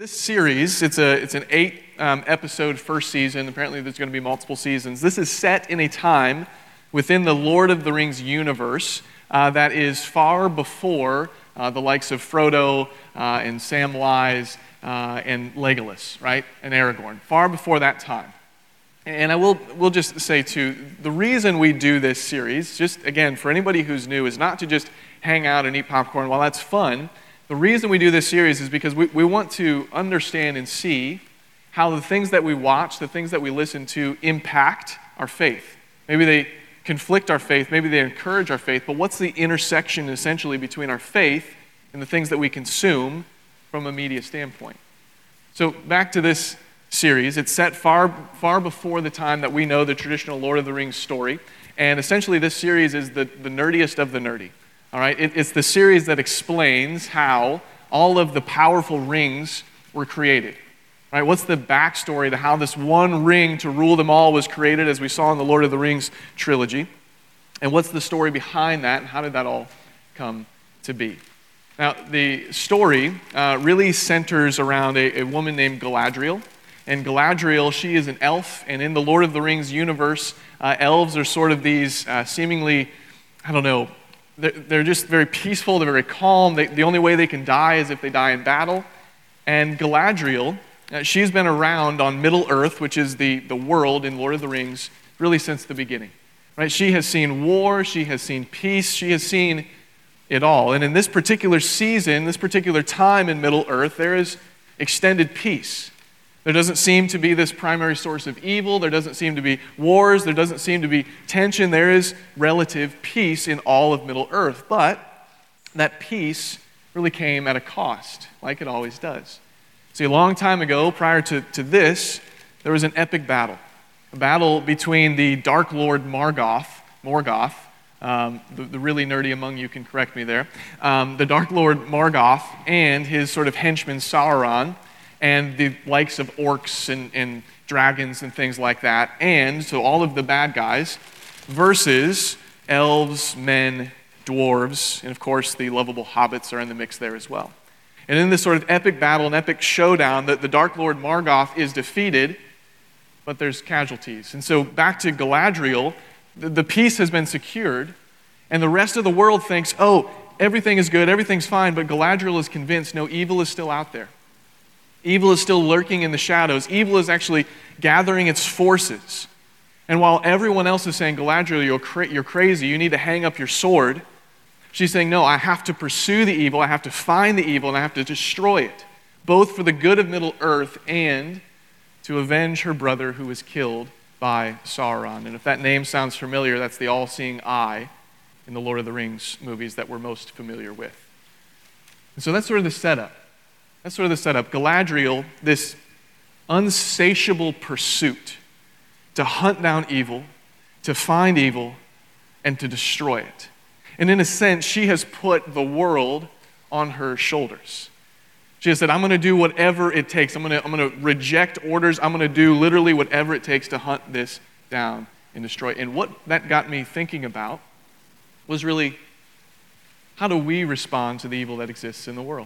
This series, it's an 8 episode first season. Apparently there's going to be multiple seasons. This is set in a time within the Lord of the Rings universe that is far before the likes of Frodo and Samwise and Legolas, right? And Aragorn. Far before that time. And we'll just say too, the reason we do this series, just again, for anybody who's new, is not to just hang out and eat popcorn. While that's fun, the reason we do this series is because we want to understand and see how the things that we watch, the things that we listen to, impact our faith. Maybe they conflict our faith, maybe they encourage our faith, but what's the intersection essentially between our faith and the things that we consume from a media standpoint? So back to this series. It's set far before the time that we know the traditional Lord of the Rings story, and essentially this series is the nerdiest of the nerdy. All right, it's the series that explains how all of the powerful rings were created. Right? What's the backstory to how this one ring to rule them all was created, as we saw in the Lord of the Rings trilogy? And what's the story behind that, and how did that all come to be? Now, the story really centers around a woman named Galadriel. And Galadriel, she is an elf, and in the Lord of the Rings universe, elves are sort of these seemingly, they're just very peaceful, they're very calm. The only way they can die is if they die in battle. And Galadriel, she's been around on Middle-earth, which is the world in Lord of the Rings, really since the beginning. Right? She has seen war, she has seen peace, she has seen it all. And in this particular season, this particular time in Middle-earth, there is extended peace. There doesn't seem to be this primary source of evil. There doesn't seem to be wars. There doesn't seem to be tension. There is relative peace in all of Middle-earth. But that peace really came at a cost, like it always does. See, a long time ago, prior to this, there was an epic battle. A battle between the Dark Lord Morgoth, the really nerdy among you can correct me there, the Dark Lord Morgoth and his sort of henchman Sauron, and the likes of orcs and dragons and things like that, and so all of the bad guys, versus elves, men, dwarves, and of course the lovable hobbits are in the mix there as well. And in this sort of epic battle, an epic showdown, the Dark Lord Morgoth is defeated, but there's casualties. And so back to Galadriel, the peace has been secured, and the rest of the world thinks, oh, everything is good, everything's fine, but Galadriel is convinced, no, evil is still out there. Evil is still lurking in the shadows. Evil is actually gathering its forces. And while everyone else is saying, Galadriel, you're crazy, you need to hang up your sword, she's saying, no, I have to pursue the evil, I have to find the evil, and I have to destroy it, both for the good of Middle-earth and to avenge her brother who was killed by Sauron. And if that name sounds familiar, that's the all-seeing eye in the Lord of the Rings movies that we're most familiar with. And so that's sort of the setup. Galadriel, this unsatiable pursuit to hunt down evil, to find evil, and to destroy it. And in a sense, she has put the world on her shoulders. She has said, I'm going to do whatever it takes. I'm going to reject orders. I'm going to do literally whatever it takes to hunt this down and destroy it. And what that got me thinking about was really, how do we respond to the evil that exists in the world?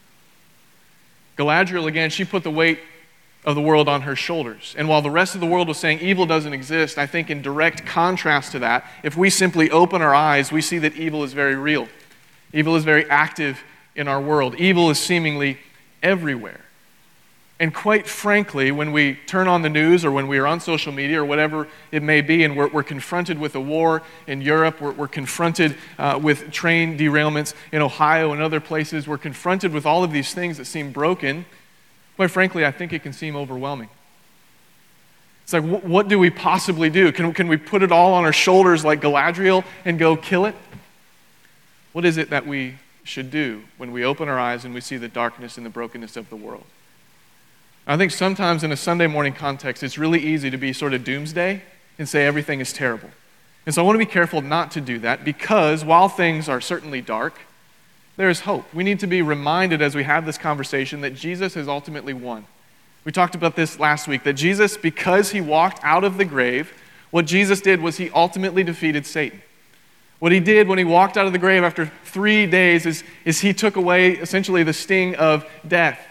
Galadriel, again, she put the weight of the world on her shoulders. And while the rest of the world was saying evil doesn't exist, I think in direct contrast to that, if we simply open our eyes, we see that evil is very real. Evil is very active in our world. Evil is seemingly everywhere. And quite frankly, when we turn on the news or when we are on social media or whatever it may be, and we're confronted with a war in Europe, we're confronted with train derailments in Ohio and other places, we're confronted with all of these things that seem broken, quite frankly, I think it can seem overwhelming. It's like, what do we possibly do? Can we put it all on our shoulders like Galadriel and go kill it? What is it that we should do when we open our eyes and we see the darkness and the brokenness of the world? I think sometimes in a Sunday morning context, it's really easy to be sort of doomsday and say everything is terrible. And so I want to be careful not to do that, because while things are certainly dark, there is hope. We need to be reminded as we have this conversation that Jesus has ultimately won. We talked about this last week, that Jesus, because he walked out of the grave, what Jesus did was he ultimately defeated Satan. What he did when he walked out of the grave after 3 days is he took away essentially the sting of death.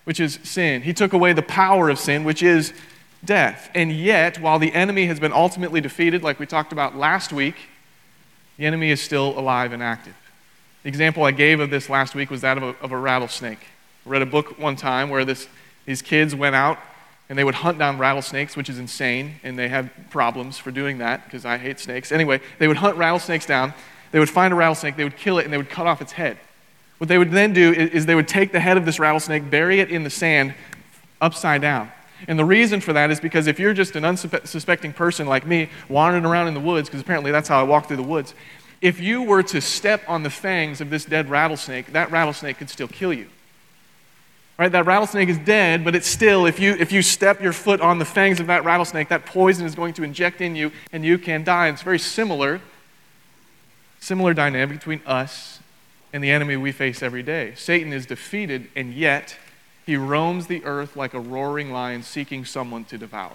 which is sin. He took away the power of sin, which is death. And yet, while the enemy has been ultimately defeated, like we talked about last week, the enemy is still alive and active. The example I gave of this last week was that of a rattlesnake. I read a book one time where these kids went out and they would hunt down rattlesnakes, which is insane, and they have problems for doing that because I hate snakes. Anyway, they would hunt rattlesnakes down. They would find a rattlesnake, they would kill it, and they would cut off its head. What they would then do is they would take the head of this rattlesnake, bury it in the sand upside down. And the reason for that is because if you're just an unsuspecting person like me, wandering around in the woods, because apparently that's how I walk through the woods, if you were to step on the fangs of this dead rattlesnake, that rattlesnake could still kill you. Right? That rattlesnake is dead, but it's still, if you step your foot on the fangs of that rattlesnake, that poison is going to inject in you and you can die. And it's very similar dynamic between us and the enemy we face every day. Satan is defeated, and yet he roams the earth like a roaring lion seeking someone to devour.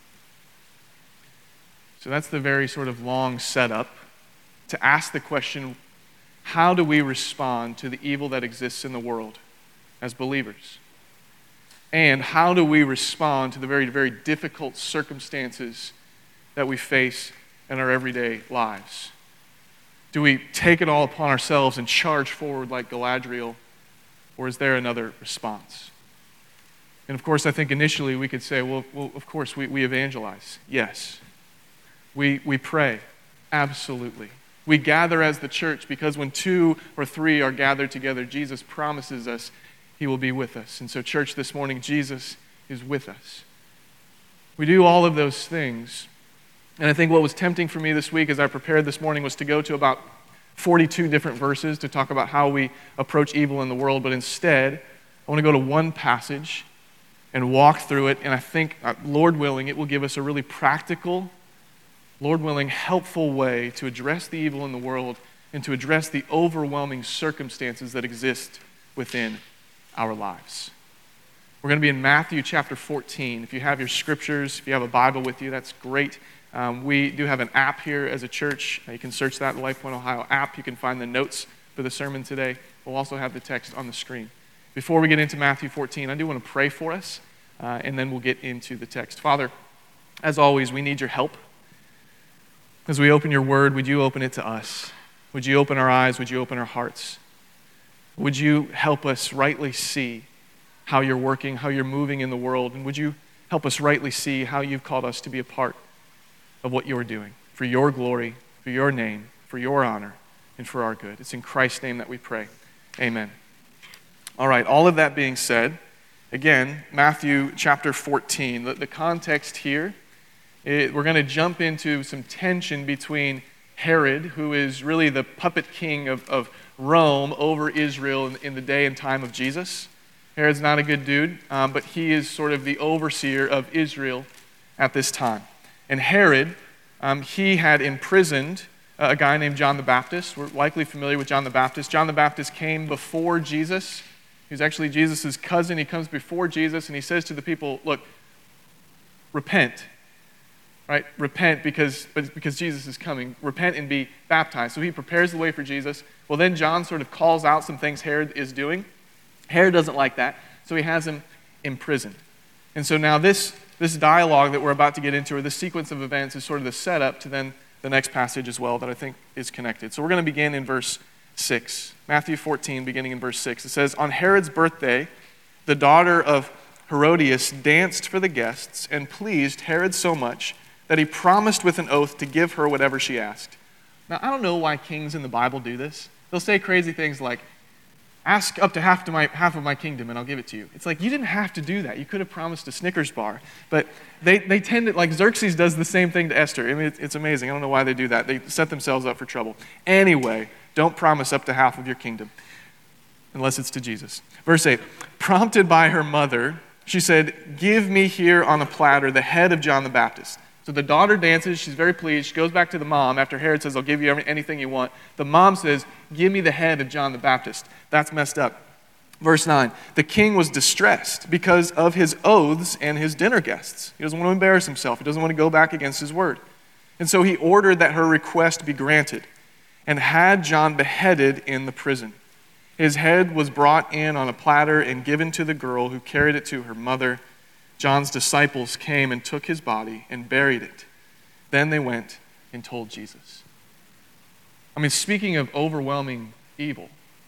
So that's the very sort of long setup to ask the question, how do we respond to the evil that exists in the world as believers? And how do we respond to the very, very difficult circumstances that we face in our everyday lives? Do we take it all upon ourselves and charge forward like Galadriel, or is there another response? And of course, I think initially we could say, well of course, we evangelize. Yes. We pray. Absolutely. We gather as the church because when 2 or 3 are gathered together, Jesus promises us he will be with us. And so, church, this morning, Jesus is with us. We do all of those things. And I think what was tempting for me this week as I prepared this morning was to go to about 42 different verses to talk about how we approach evil in the world. But instead, I want to go to one passage and walk through it. And I think, Lord willing, it will give us a really practical, Lord willing, helpful way to address the evil in the world and to address the overwhelming circumstances that exist within our lives. We're going to be in Matthew chapter 14. If you have your scriptures, if you have a Bible with you, that's great. We do have an app here as a church. You can search that, the LifePoint Ohio app. You can find the notes for the sermon today. We'll also have the text on the screen. Before we get into Matthew 14, I do want to pray for us, and then we'll get into the text. Father, as always, we need your help. As we open your word, would you open it to us? Would you open our eyes? Would you open our hearts? Would you help us rightly see how you're working, how you're moving in the world? And would you help us rightly see how you've called us to be a part of what you're doing for your glory, for your name, for your honor, and for our good. It's in Christ's name that we pray. Amen. All right, all of that being said, again, Matthew chapter 14. The context here, we're going to jump into some tension between Herod, who is really the puppet king of Rome over Israel in the day and time of Jesus. Herod's not a good dude, but he is sort of the overseer of Israel at this time. And Herod, he had imprisoned a guy named John the Baptist. We're likely familiar with John the Baptist. John the Baptist came before Jesus. He's actually Jesus' cousin. He comes before Jesus and he says to the people, look, repent. Right? Repent because Jesus is coming. Repent and be baptized. So he prepares the way for Jesus. Well, then John sort of calls out some things Herod is doing. Herod doesn't like that, so he has him imprisoned. And so now this dialogue that we're about to get into, or this sequence of events, is sort of the setup to then the next passage as well that I think is connected. So we're going to begin in verse 6. Matthew 14, beginning in verse 6. It says, on Herod's birthday, the daughter of Herodias danced for the guests and pleased Herod so much that he promised with an oath to give her whatever she asked. Now, I don't know why kings in the Bible do this. They'll say crazy things like, ask up to half of my kingdom and I'll give it to you. It's like, you didn't have to do that. You could have promised a Snickers bar. But they tend to, like Xerxes does the same thing to Esther. I mean, it's amazing. I don't know why they do that. They set themselves up for trouble. Anyway, don't promise up to half of your kingdom unless it's to Jesus. Verse 8, prompted by her mother, she said, give me here on a platter the head of John the Baptist. So the daughter dances. She's very pleased. She goes back to the mom after Herod says, I'll give you anything you want. The mom says, give me the head of John the Baptist. That's messed up. Verse 9, the king was distressed because of his oaths and his dinner guests. He doesn't want to embarrass himself. He doesn't want to go back against his word. And so he ordered that her request be granted and had John beheaded in the prison. His head was brought in on a platter and given to the girl, who carried it to her mother. John's disciples came and took his body and buried it. Then they went and told Jesus. I mean, speaking of overwhelming evil,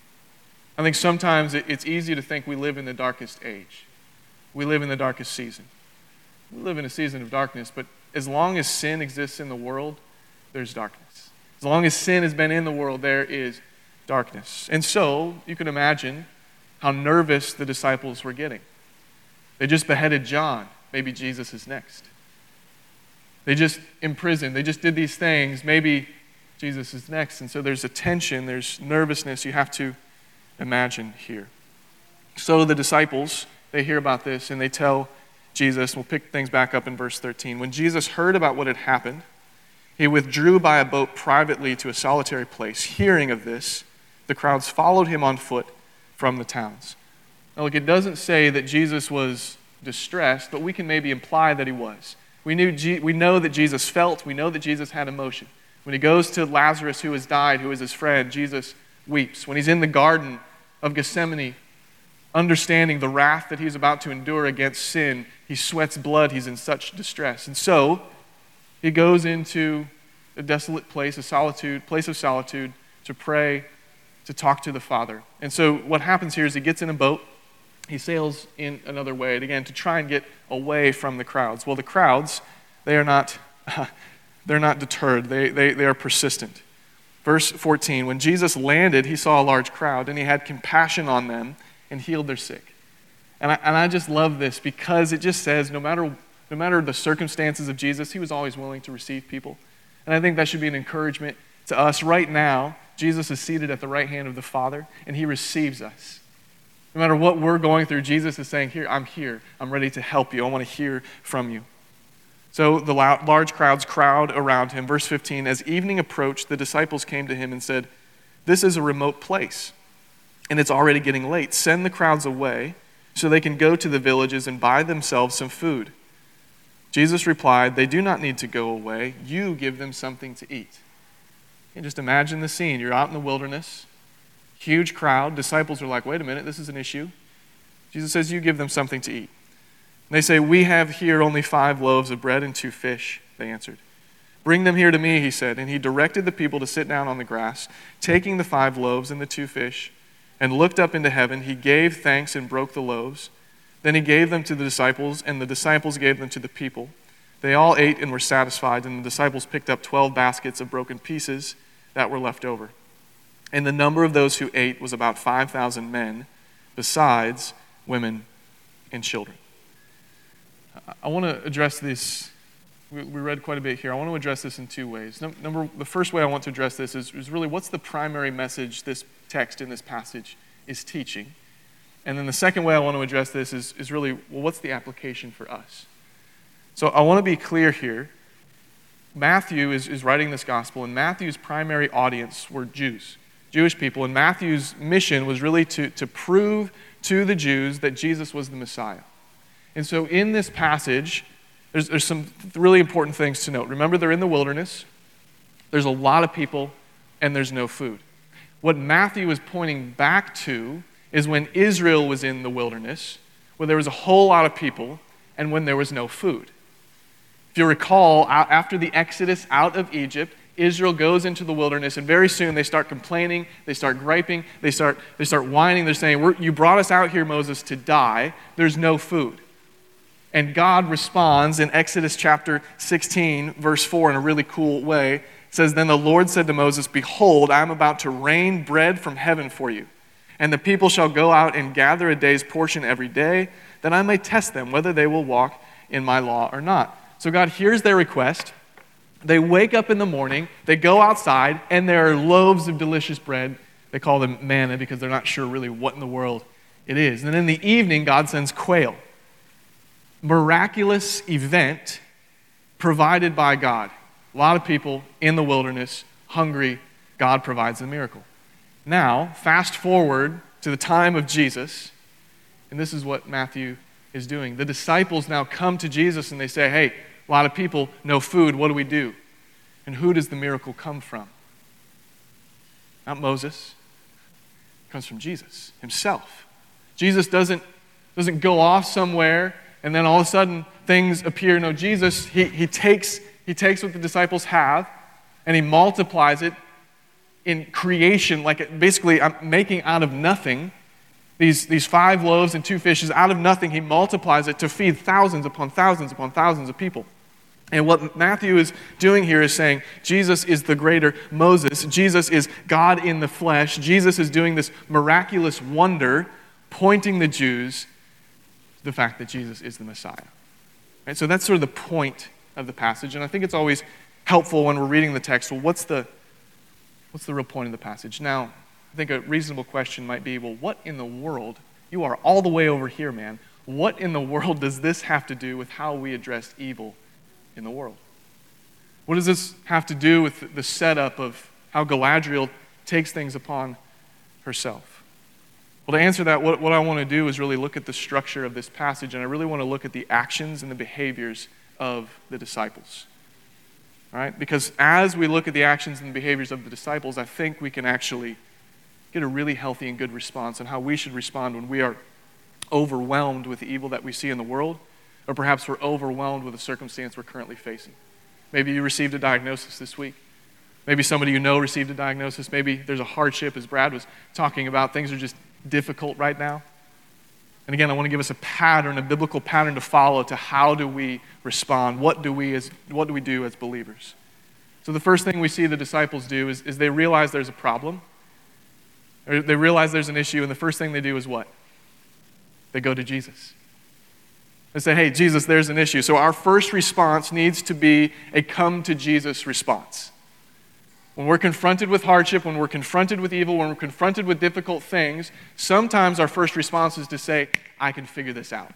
I think sometimes it's easy to think we live in the darkest age. We live in the darkest season. We live in a season of darkness, but as long as sin exists in the world, there's darkness. As long as sin has been in the world, there is darkness. And so, you can imagine how nervous the disciples were getting. They just beheaded John. Maybe Jesus is next. They just imprisoned. They just did these things. Maybe Jesus is next. And so there's a tension, there's nervousness you have to imagine here. So the disciples, they hear about this and they tell Jesus, we'll pick things back up in verse 13. When Jesus heard about what had happened, he withdrew by a boat privately to a solitary place. Hearing of this, the crowds followed him on foot from the towns. Now look, it doesn't say that Jesus was distressed, but we can maybe imply that he was. We know that Jesus felt, we know that Jesus had emotion. When he goes to Lazarus, who has died, who is his friend, Jesus weeps. When he's in the Garden of Gethsemane, understanding the wrath that he's about to endure against sin, he sweats blood, he's in such distress. And so, he goes into a desolate place, place of solitude, to pray, to talk to the Father. And so what happens here is he gets in a boat, he sails in another way, and again, to try and get away from the crowds. Well, the crowds, they're not deterred, they are persistent. Verse 14, when Jesus landed, he saw a large crowd, and he had compassion on them and healed their sick. And I just love this because it just says no matter the circumstances of Jesus, he was always willing to receive people. And I think that should be an encouragement to us. Right now, Jesus is seated at the right hand of the Father, and he receives us. No matter what we're going through, Jesus is saying, here, I'm ready to help you. I want to hear from you. So the large crowds crowd around him. Verse 15, as evening approached, the disciples came to him and said, this is a remote place, and it's already getting late. Send the crowds away so they can go to the villages and buy themselves some food. Jesus replied, they do not need to go away. You give them something to eat. You can just imagine the scene. You're out in the wilderness, huge crowd. Disciples are like, wait a minute, this is an issue. Jesus says, you give them something to eat. And they say, we have here only 5 loaves of bread and 2 fish, they answered. Bring them here to me, he said. And he directed the people to sit down on the grass, taking the 5 loaves and the 2 fish, and looked up into heaven. He gave thanks and broke the loaves. Then he gave them to the disciples, and the disciples gave them to the people. They all ate and were satisfied, and the disciples picked up 12 baskets of broken pieces that were left over. And the number of those who ate was about 5,000 men, besides women and children. I want to address this. We read quite a bit here. I want to address this in 2 ways. The first way I want to address this is really what's the primary message this text in this passage is teaching. And then the second way I want to address this is really, well, what's the application for us? So I want to be clear here. Matthew is writing this gospel, and Matthew's primary audience were Jews, Jewish people. And Matthew's mission was really to prove to the Jews that Jesus was the Messiah. And so in this passage, there's some really important things to note. Remember, they're in the wilderness. There's a lot of people, and there's no food. What Matthew is pointing back to is when Israel was in the wilderness, where there was a whole lot of people, and when there was no food. If you recall, after the Exodus out of Egypt, Israel goes into the wilderness, and very soon they start complaining, they start griping, they start whining. They're saying, you brought us out here, Moses, to die. There's no food. And God responds in Exodus chapter 16, verse 4, in a really cool way. It says, then the Lord said to Moses, behold, I am about to rain bread from heaven for you. And the people shall go out and gather a day's portion every day, that I may test them whether they will walk in my law or not. So God hears their request. They wake up in the morning, they go outside, and there are loaves of delicious bread. They call them manna because they're not sure really what in the world it is. And then in the evening, God sends quail. Miraculous event provided by God. A lot of people in the wilderness, hungry. God provides a miracle. Now, fast forward to the time of Jesus, and this is what Matthew is doing. The disciples now come to Jesus and they say, hey, a lot of people, no food, what do we do? And who does the miracle come from? Not Moses. It comes from Jesus himself. Jesus doesn't go off somewhere and then all of a sudden things appear. No, Jesus, he takes what the disciples have and he multiplies it in creation, like basically making out of nothing these 5 loaves and 2 fishes. Out of nothing, he multiplies it to feed thousands upon thousands upon thousands of people. And what Matthew is doing here is saying Jesus is the greater Moses. Jesus is God in the flesh. Jesus is doing this miraculous wonder, pointing the Jews to the fact that Jesus is the Messiah. Right? So that's sort of the point of the passage. And I think it's always helpful when we're reading the text. Well, what's the real point of the passage? Now, I think a reasonable question might be, well, what in the world? You are all the way over here, man. What in the world does this have to do with how we address evil in the world? What does this have to do with the setup of how Galadriel takes things upon herself? Well, to answer that, what I want to do is really look at the structure of this passage, and I really want to look at the actions and the behaviors of the disciples. All right? Because as we look at the actions and the behaviors of the disciples, I think we can actually get a really healthy and good response on how we should respond when we are overwhelmed with the evil that we see in the world, or perhaps we're overwhelmed with a circumstance we're currently facing. Maybe you received a diagnosis this week. Maybe somebody you know received a diagnosis. Maybe there's a hardship, as Brad was talking about. Things are just difficult right now. And again, I want to give us a pattern, a biblical pattern to follow to how do we respond? What do we do as believers? So the first thing we see the disciples do is they realize there's a problem. Or they realize there's an issue, and the first thing they do is what? They go to Jesus. They say, hey, Jesus, there's an issue. So our first response needs to be a come to Jesus response. When we're confronted with hardship, when we're confronted with evil, when we're confronted with difficult things, sometimes our first response is to say, I can figure this out.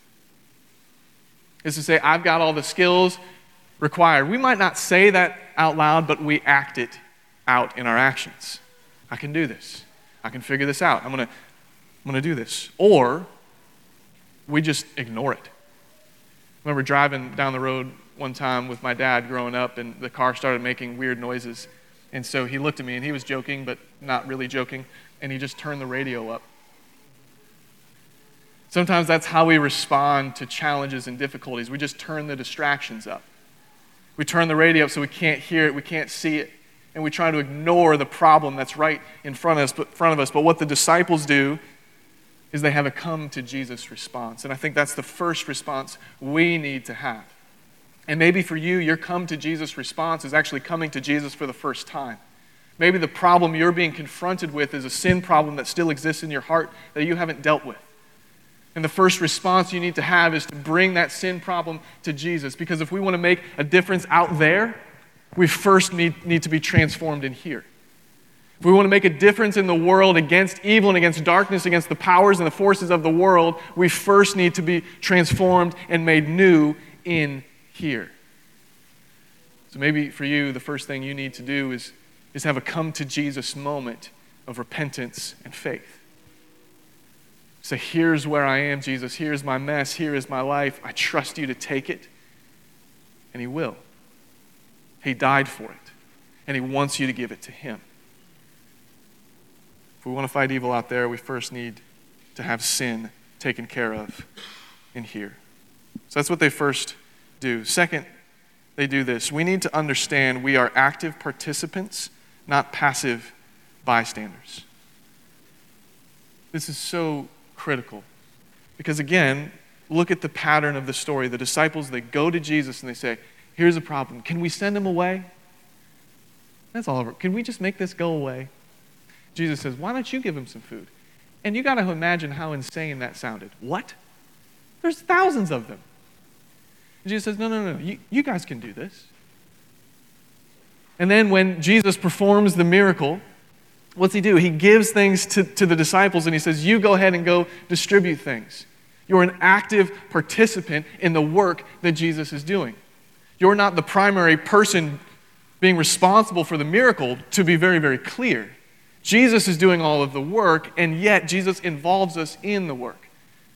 Is to say, I've got all the skills required. We might not say that out loud, but we act it out in our actions. I can do this. I can figure this out. I'm gonna do this. Or we just ignore it. I remember driving down the road one time with my dad growing up, and the car started making weird noises. And so he looked at me, and he was joking, but not really joking, and he just turned the radio up. Sometimes that's how we respond to challenges and difficulties. We just turn the distractions up. We turn the radio up so we can't hear it, we can't see it, and we try to ignore the problem that's right in front of us. But what the disciples do is they have a come to Jesus response. And I think that's the first response we need to have. And maybe for you, your come to Jesus response is actually coming to Jesus for the first time. Maybe the problem you're being confronted with is a sin problem that still exists in your heart that you haven't dealt with. And the first response you need to have is to bring that sin problem to Jesus. Because if we want to make a difference out there, we first need to be transformed in here. If we want to make a difference in the world against evil and against darkness, against the powers and the forces of the world, we first need to be transformed and made new in here. So maybe for you, the first thing you need to do is have a come to Jesus moment of repentance and faith. Say, here's where I am, Jesus. Here's my mess. Here is my life. I trust you to take it. And he will. He died for it. And he wants you to give it to him. If we want to fight evil out there, we first need to have sin taken care of in here. So that's what they first do. Second, they do this. We need to understand we are active participants, not passive bystanders. This is so critical. Because again, look at the pattern of the story. The disciples, they go to Jesus and they say, here's a problem. Can we send him away? That's all over. Can we just make this go away? Jesus says, why don't you give him some food? And you got to imagine how insane that sounded. What? There's thousands of them. And Jesus says, no. You guys can do this. And then when Jesus performs the miracle, what's he do? He gives things to the disciples and he says, you go ahead and go distribute things. You're an active participant in the work that Jesus is doing. You're not the primary person being responsible for the miracle, to be very, very clear. Jesus is doing all of the work, and yet Jesus involves us in the work.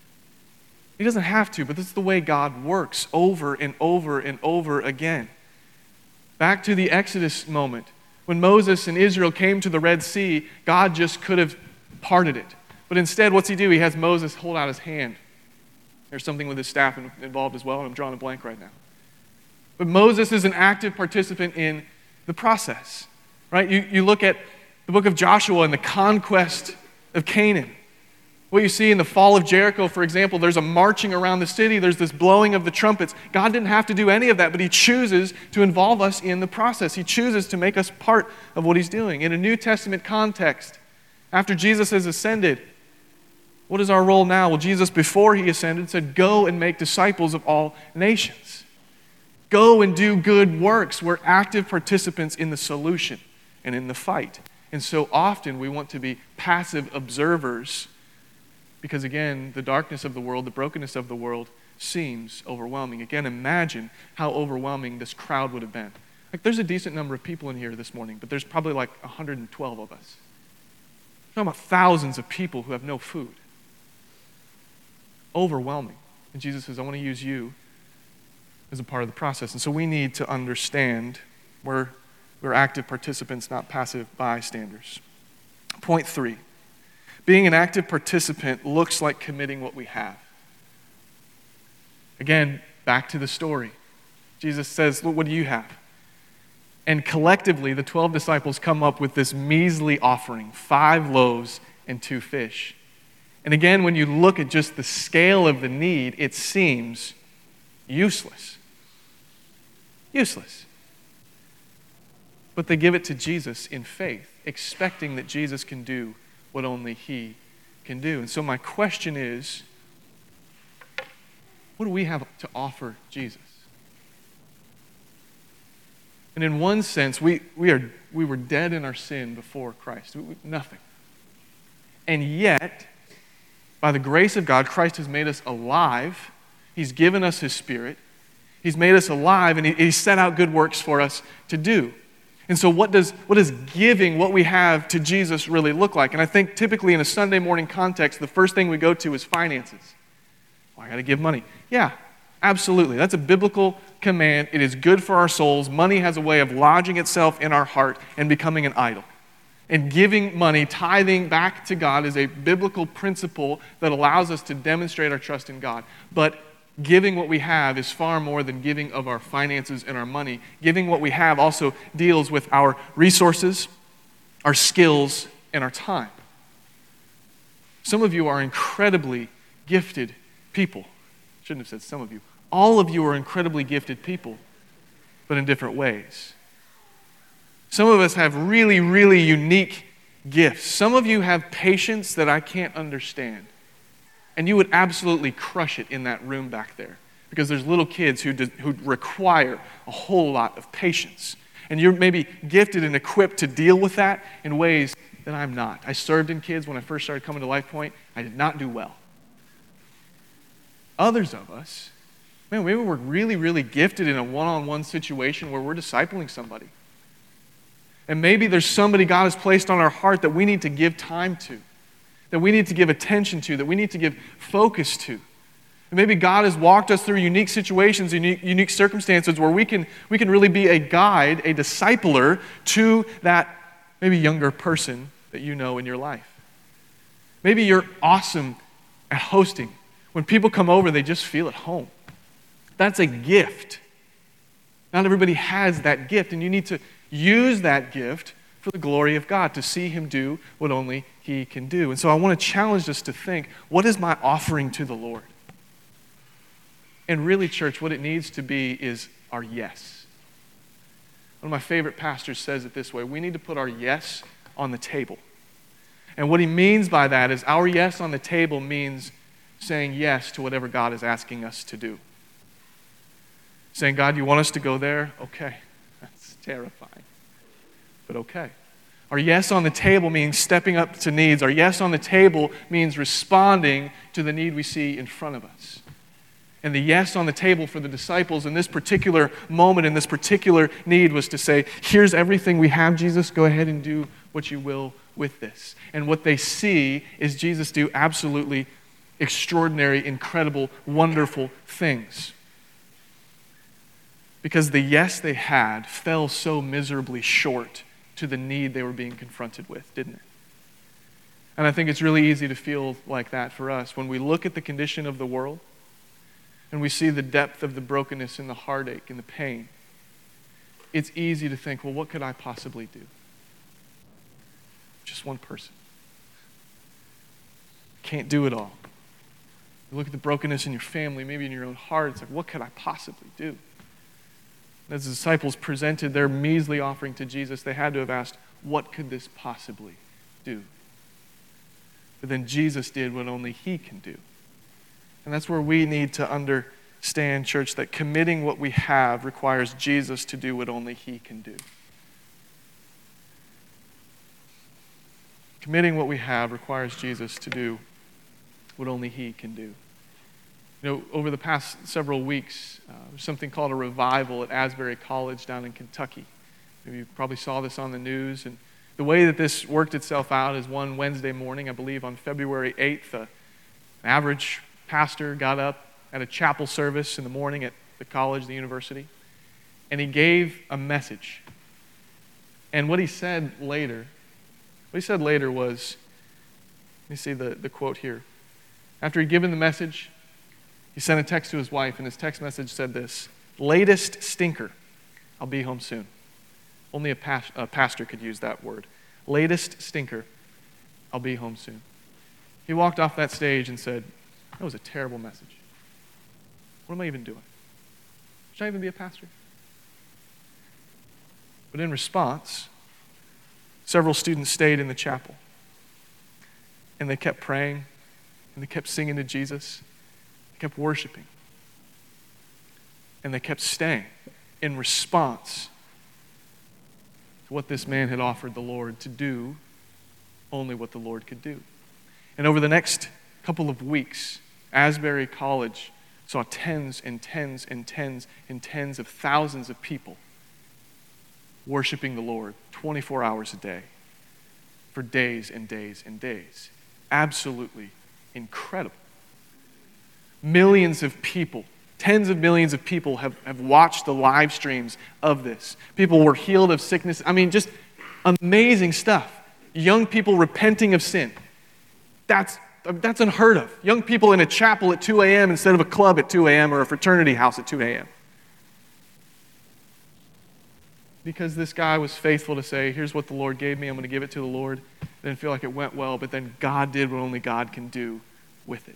He doesn't have to, but this is the way God works over and over and over again. Back to the Exodus moment. When Moses and Israel came to the Red Sea, God just could have parted it. But instead, what's he do? He has Moses hold out his hand. There's something with his staff involved as well, and I'm drawing a blank right now. But Moses is an active participant in the process, right? You look at the book of Joshua and the conquest of Canaan. What you see in the fall of Jericho, for example, there's a marching around the city, there's this blowing of the trumpets. God didn't have to do any of that, but he chooses to involve us in the process. He chooses to make us part of what he's doing. In a New Testament context, after Jesus has ascended, what is our role now? Well, Jesus, before he ascended, said, go and make disciples of all nations. Go and do good works. We're active participants in the solution and in the fight. And so often we want to be passive observers because, again, the darkness of the world, the brokenness of the world seems overwhelming. Again, imagine how overwhelming this crowd would have been. Like, there's a decent number of people in here this morning, but there's probably like 112 of us. We're talking about thousands of people who have no food. Overwhelming. And Jesus says, I want to use you as a part of the process. And so we need to understand we're active participants, not passive bystanders. Point 3. Being an active participant looks like committing what we have. Again, back to the story. Jesus says, look, what do you have? And collectively, the 12 disciples come up with this measly offering, 5 loaves and 2 fish. And again, when you look at just the scale of the need, it seems useless. Useless. But they give it to Jesus in faith, expecting that Jesus can do what only he can do. And so my question is, what do we have to offer Jesus? And in one sense, we were dead in our sin before Christ. Nothing. And yet, by the grace of God, Christ has made us alive. He's given us his Spirit. He's made us alive, and he set out good works for us to do. And so what does giving what we have to Jesus really look like? And I think typically in a Sunday morning context, the first thing we go to is finances. Well, I got to give money. Yeah, absolutely. That's a biblical command. It is good for our souls. Money has a way of lodging itself in our heart and becoming an idol. And giving money, tithing back to God is a biblical principle that allows us to demonstrate our trust in God. But giving what we have is far more than giving of our finances and our money. Giving what we have also deals with our resources, our skills, and our time. Some of you are incredibly gifted people. Shouldn't have said some of you. All of you are incredibly gifted people, but in different ways. Some of us have really, really unique gifts. Some of you have patience that I can't understand. And you would absolutely crush it in that room back there because there's little kids who require a whole lot of patience. And you're maybe gifted and equipped to deal with that in ways that I'm not. I served in kids when I first started coming to Life Point. I did not do well. Others of us, man, maybe we're really, really gifted in a one-on-one situation where we're discipling somebody. And maybe there's somebody God has placed on our heart that we need to give time to, that we need to give attention to, that we need to give focus to. And maybe God has walked us through unique situations, unique circumstances where we can really be a guide, a discipler to that maybe younger person that you know in your life. Maybe you're awesome at hosting. When people come over, they just feel at home. That's a gift. Not everybody has that gift, and you need to use that gift for the glory of God, to see him do what only he can do. And so I want to challenge us to think, what is my offering to the Lord? And really, church, what it needs to be is our yes. One of my favorite pastors says it this way: we need to put our yes on the table. And what he means by that is our yes on the table means saying yes to whatever God is asking us to do. Saying, God, you want us to go there? Okay. That's terrifying, but okay. Our yes on the table means stepping up to needs. Our yes on the table means responding to the need we see in front of us. And the yes on the table for the disciples in this particular moment, in this particular need, was to say, here's everything we have, Jesus, go ahead and do what you will with this. And what they see is Jesus do absolutely extraordinary, incredible, wonderful things. Because the yes they had fell so miserably short to the need they were being confronted with, didn't it? And I think it's really easy to feel like that for us. When we look at the condition of the world and we see the depth of the brokenness and the heartache and the pain, it's easy to think, well, what could I possibly do? Just one person. Can't do it all. You look at the brokenness in your family, maybe in your own heart, it's like, what could I possibly do? As the disciples presented their measly offering to Jesus, they had to have asked, what could this possibly do? But then Jesus did what only he can do. And that's where we need to understand, church, that committing what we have requires Jesus to do what only he can do. Committing what we have requires Jesus to do what only he can do. You know, over the past several weeks, there's something called a revival at Asbury College down in Kentucky. Maybe you probably saw this on the news. And the way that this worked itself out is one Wednesday morning, I believe on February 8th, an average pastor got up at a chapel service in the morning at the college, the university, and he gave a message. And what he said later was, let me see the quote here. After he'd given the message, he sent a text to his wife, and his text message said this: latest stinker, I'll be home soon. Only a pastor could use that word. Latest stinker, I'll be home soon. He walked off that stage and said, that was a terrible message. What am I even doing? Should I even be a pastor? But in response, several students stayed in the chapel, and they kept praying, and they kept singing to Jesus. They kept worshiping. And they kept staying in response to what this man had offered the Lord to do only what the Lord could do. And over the next couple of weeks, Asbury College saw tens and tens and tens and tens of thousands of people worshiping the Lord 24 hours a day for days and days and days. Absolutely incredible. Millions of people, tens of millions of people have watched the live streams of this. People were healed of sickness. I mean, just amazing stuff. Young people repenting of sin. That's unheard of. Young people in a chapel at 2 a.m. instead of a club at 2 a.m. or a fraternity house at 2 a.m. Because this guy was faithful to say, here's what the Lord gave me, I'm going to give it to the Lord. Didn't feel like it went well, but then God did what only God can do with it.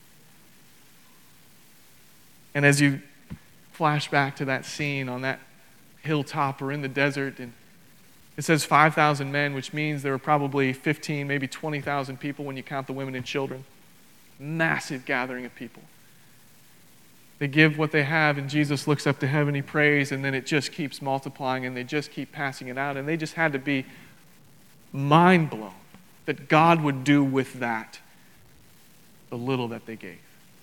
And as you flash back to that scene on that hilltop or in the desert, and it says 5,000 men, which means there were probably 15, maybe 20,000 people when you count the women and children. Massive gathering of people. They give what they have, and Jesus looks up to heaven, he prays, and then it just keeps multiplying, and they just keep passing it out. And they just had to be mind blown that God would do with that the little that they gave.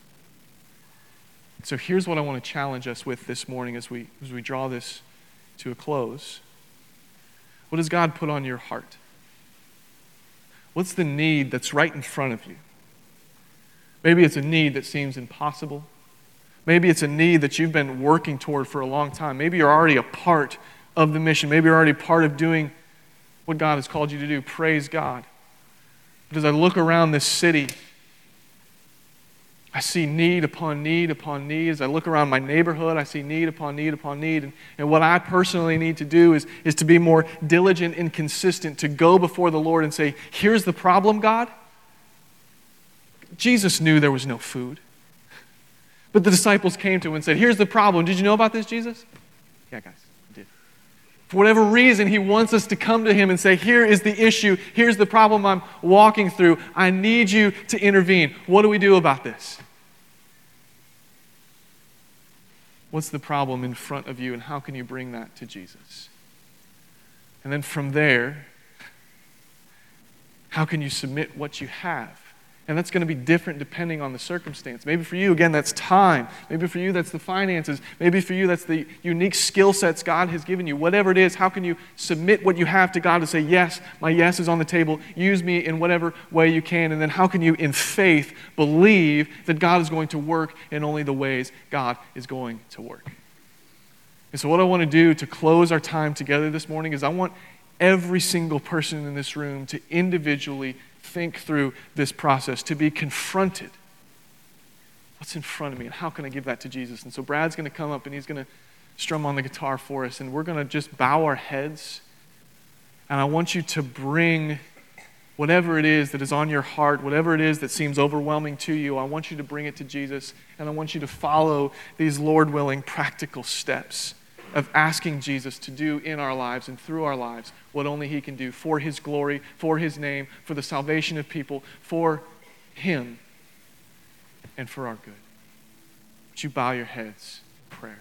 So here's what I want to challenge us with this morning as we draw this to a close. What does God put on your heart? What's the need that's right in front of you? Maybe it's a need that seems impossible. Maybe it's a need that you've been working toward for a long time. Maybe you're already a part of the mission. Maybe you're already part of doing what God has called you to do. Praise God. But as I look around this city, I see need upon need upon need. As I look around my neighborhood, I see need upon need upon need. And what I personally need to do is to be more diligent and consistent, to go before the Lord and say, here's the problem, God. Jesus knew there was no food. But the disciples came to him and said, here's the problem. Did you know about this, Jesus? Yeah, guys, I did. For whatever reason, he wants us to come to him and say, here is the issue. Here's the problem I'm walking through. I need you to intervene. What do we do about this? What's the problem in front of you, and how can you bring that to Jesus? And then from there, how can you submit what you have? And that's going to be different depending on the circumstance. Maybe for you, again, that's time. Maybe for you, that's the finances. Maybe for you, that's the unique skill sets God has given you. Whatever it is, how can you submit what you have to God to say, yes, my yes is on the table. Use me in whatever way you can. And then how can you, in faith, believe that God is going to work in only the ways God is going to work? And so what I want to do to close our time together this morning is I want every single person in this room to individually think through this process, to be confronted. What's in front of me, and how can I give that to Jesus? And so Brad's going to come up, and he's going to strum on the guitar for us, and we're going to just bow our heads. And I want you to bring whatever it is that is on your heart, whatever it is that seems overwhelming to you, I want you to bring it to Jesus, and I want you to follow these Lord willing practical steps of asking Jesus to do in our lives and through our lives what only He can do for His glory, for His name, for the salvation of people, for Him, and for our good. Would you bow your heads in prayer?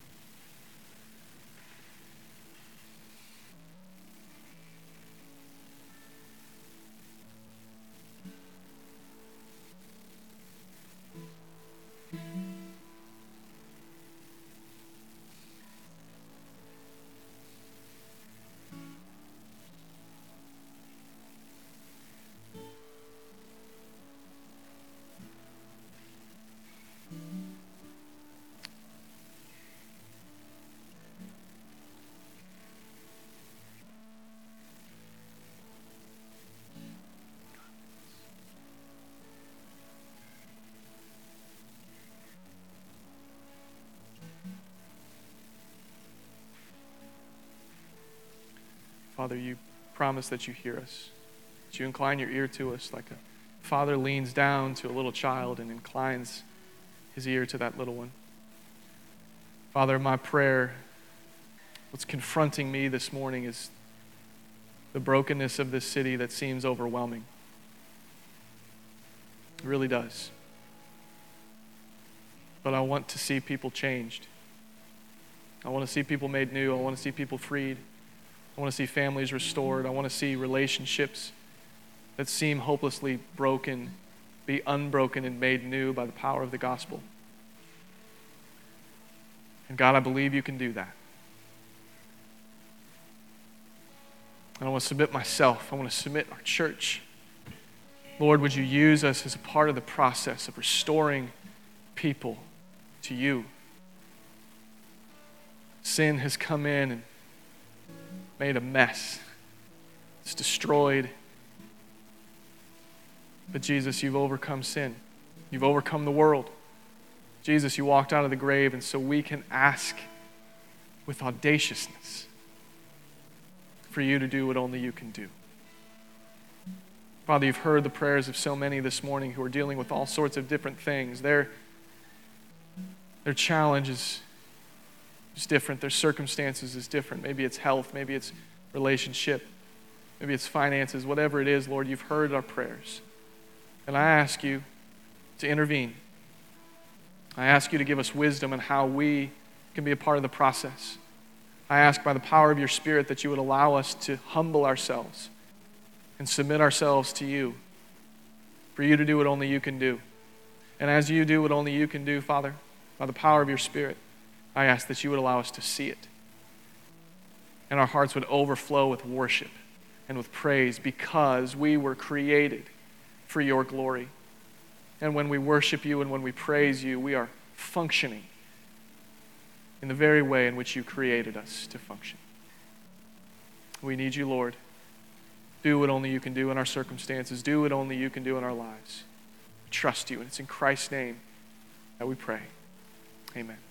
Father, you promise that you hear us, that you incline your ear to us like a father leans down to a little child and inclines his ear to that little one. Father, my prayer, what's confronting me this morning is the brokenness of this city that seems overwhelming. It really does. But I want to see people changed. I want to see people made new. I want to see people freed. I want to see families restored. I want to see relationships that seem hopelessly broken be unbroken and made new by the power of the gospel. And God, I believe you can do that. I want to submit myself. I want to submit our church. Lord, would you use us as a part of the process of restoring people to you? Sin has come in and made a mess. It's destroyed. But Jesus, you've overcome sin. You've overcome the world. Jesus, you walked out of the grave, and so we can ask with audaciousness for you to do what only you can do. Father, you've heard the prayers of so many this morning who are dealing with all sorts of different things. Their challenge is different. Their circumstances is different. Maybe it's health. Maybe it's relationship. Maybe it's finances. Whatever it is, Lord, you've heard our prayers. And I ask you to intervene. I ask you to give us wisdom on how we can be a part of the process. I ask by the power of your Spirit that you would allow us to humble ourselves and submit ourselves to you, for you to do what only you can do. And as you do what only you can do, Father, by the power of your Spirit, I ask that you would allow us to see it. And our hearts would overflow with worship and with praise because we were created for your glory. And when we worship you and when we praise you, we are functioning in the very way in which you created us to function. We need you, Lord. Do what only you can do in our circumstances. Do what only you can do in our lives. We trust you, and it's in Christ's name that we pray. Amen.